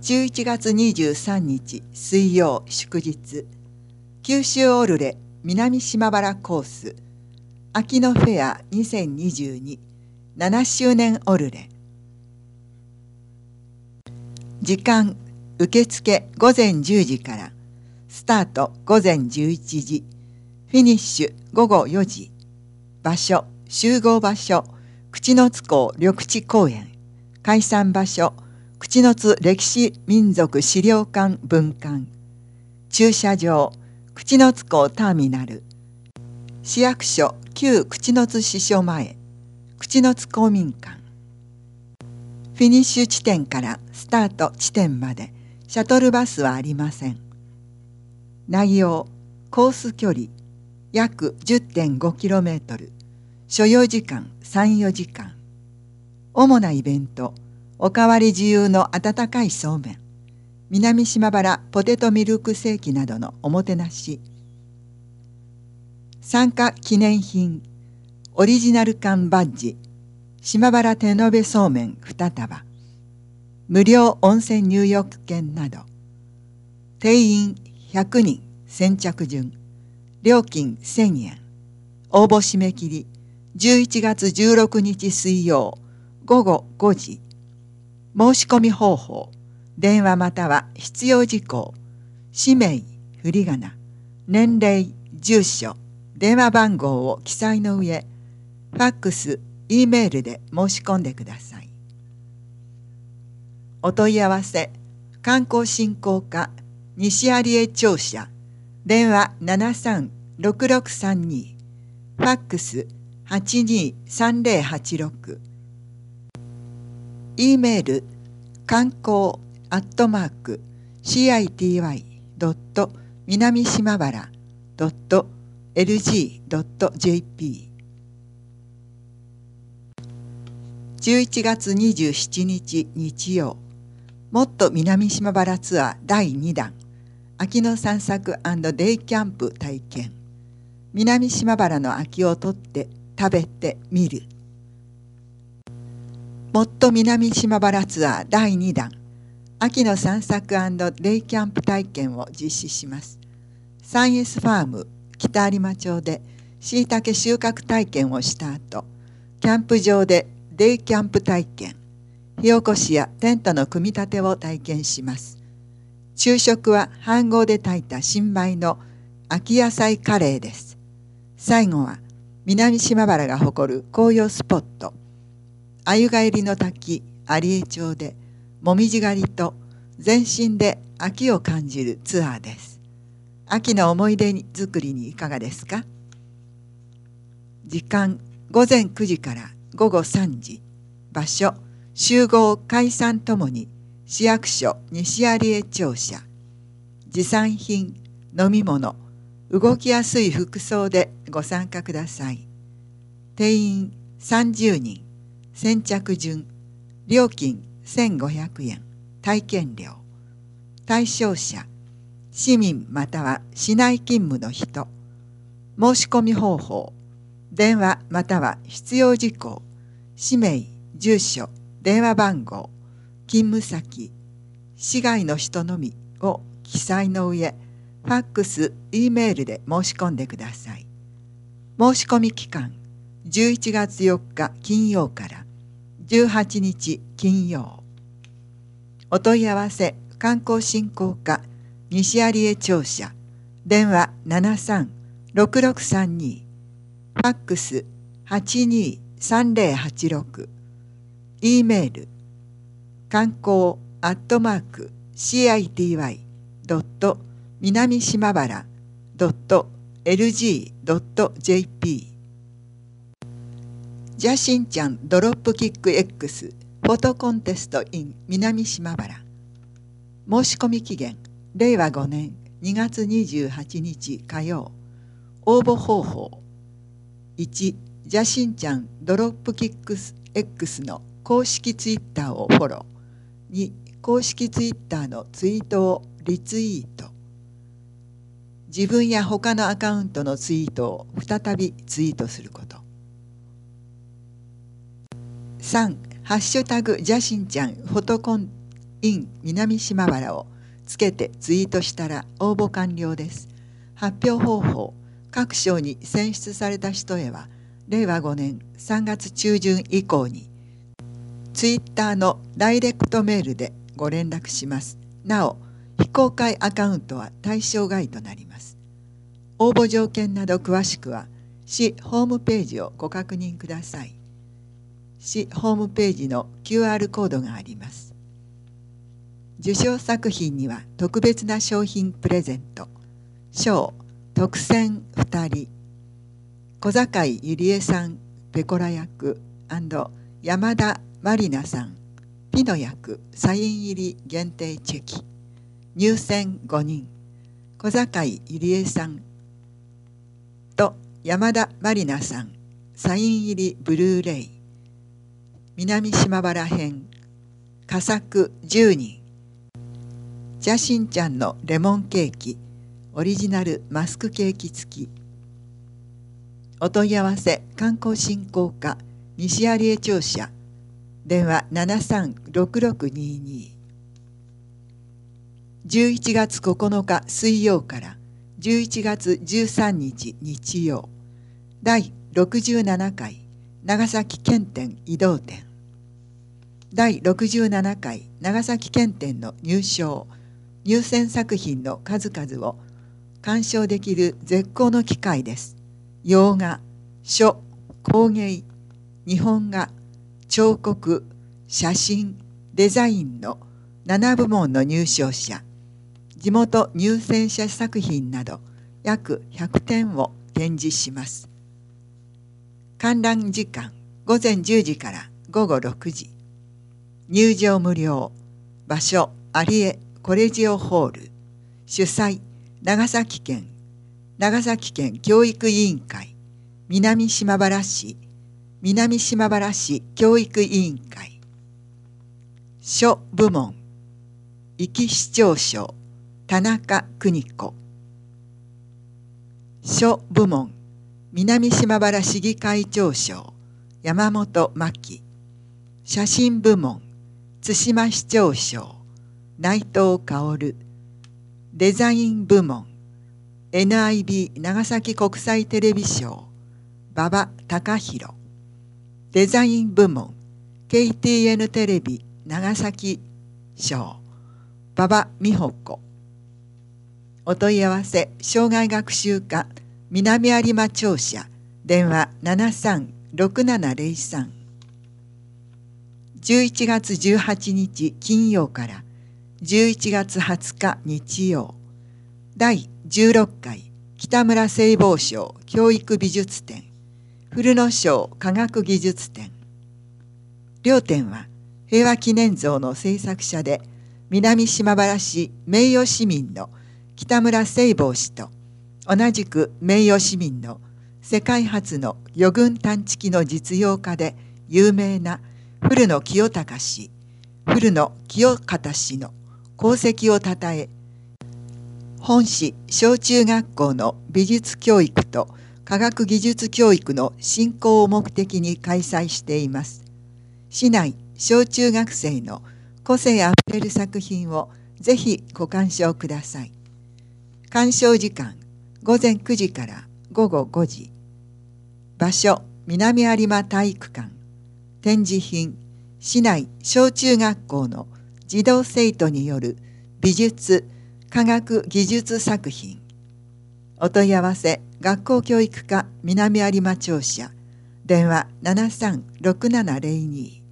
11月23日水曜祝日、九州オルレ南島原コース秋のフェア2022 7周年オルレ。時間受付午前10時から、スタート午前11時、フィニッシュ午後4時。場所集合場所口之津港緑地公園。解散場所口之津歴史民族資料館分館。駐車場口之津港ターミナル。市役所旧口之津支所前口之津公民館。フィニッシュ地点からスタート地点までシャトルバスはありません。内容コース距離約 10.5km、 所要時間 3,4 時間。主なイベントおかわり自由の温かいそうめん、南島原ポテトミルクセーキなどのおもてなし。参加記念品オリジナル缶バッジ、島原手延べそうめん2束、無料温泉入浴券など。定員100人先着順。料金1000円。応募締め切り11月16日水曜午後5時。申し込み方法電話または必要事項、氏名、振り仮名、年齢、住所、電話番号を記載の上、ファックス、Eメールで申し込んでください。お問い合わせ観光振興課西有江庁舎、電話736632、ファックス823086。Eメール観光@city. 南島原 .lg.jp。 11月27日日曜、もっと南島原ツアー第2弾秋の散策&デイキャンプ体験。南島原の秋をとって食べてみる。もっと南島原ツアー第2弾秋の散策&デイキャンプ体験を実施します。サイエンスファーム北有馬町でしいたけ収穫体験をした後、キャンプ場でデイキャンプ体験、火起こしやテントの組み立てを体験します。昼食は飯盒で炊いた新米の秋野菜カレーです。最後は南島原が誇る紅葉スポット鮎帰りの滝有江町でもみじ狩りと全身で秋を感じるツアーです。秋の思い出作りにいかがですか。時間午前9時から午後3時。場所集合解散ともに市役所西有江庁舎。持参品飲み物動きやすい服装でご参加ください。定員30人先着順。料金1500円。体験料。対象者市民または市内勤務の人。申し込み方法電話または必要事項、氏名、住所、電話番号、勤務先、市外の人のみを記載の上、ファックス、Eメールで申し込んでください。申し込み期間11月4日金曜から18日金曜。お問い合わせ観光振興課西有江庁舎、電話736632、ファックス823086。Eメール観光@city. 南島原 .lg.jp。 ジャシンちゃんドロップキック X フォトコンテスト in 南島原。申し込み期限令和5年2月28日火曜。応募方法1、ジャシンちゃんドロップキック X の公式ツイッターをフォロー。2、公式ツイッターのツイートをリツイート。自分や他のアカウントのツイートを再びツイートすること。3、ハッシュタグジャシンちゃんフォトコン in 南島原をつけてツイートしたら応募完了です。発表方法、各賞に選出された人へは令和5年3月中旬以降にツイッターのダイレクトメールでご連絡します。なお、非公開アカウントは対象外となります。応募条件など詳しくは市ホームページをご確認ください。市ホームページの QR コードがあります。受賞作品には特別な商品プレゼント。賞特選2人。小坂井ゆりえさんペコラ役&山田まりなさんピノ役サイン入り限定チェキ。入選5人。小坂井ゆりえさんと山田まりなさんサイン入りブルーレイ。南島原編佳作10人。ジャシンちゃんのレモンケーキオリジナルマスクケーキ付き。お問い合わせ観光振興課西有江庁舎電話736622。11月9日水曜から11月13日日曜第67回長崎県展移動展。第67回長崎県展の入選作品の数々を鑑賞できる絶好の機会です。洋画、書、工芸、日本画、彫刻、写真、デザインの7部門の入賞者、地元入選者作品など約100点を展示します。観覧時間午前10時から午後6時。入場無料。場所有江コレジオホール。主催長崎県教育委員会南島原市教育委員会。書部門壱岐市長賞田中邦子。書部門南島原市議会長賞山本真紀。写真部門津島市長賞内藤薫。デザイン部門 NIB 長崎国際テレビ賞馬場隆弘。デザイン部門 KTN テレビ長崎賞馬場美穂子。お問い合わせ障害学習課南有馬庁舎電話736703。11月18日金曜から11月20日日曜第16回北村聖望賞教育美術展古野賞科学技術展。両展は平和記念像の制作者で南島原市名誉市民の北村聖望氏と同じく名誉市民の世界初の魚群探知機の実用化で有名な古野清方氏の功績をたたえ、本市小中学校の美術教育と科学技術教育の振興を目的に開催しています。市内小中学生の個性あふれる作品をぜひご鑑賞ください。鑑賞時間午前9時から午後5時。場所南有馬体育館。展示品市内小中学校の児童生徒による美術・科学技術作品。お問い合わせ学校教育課南有馬庁舎電話736702。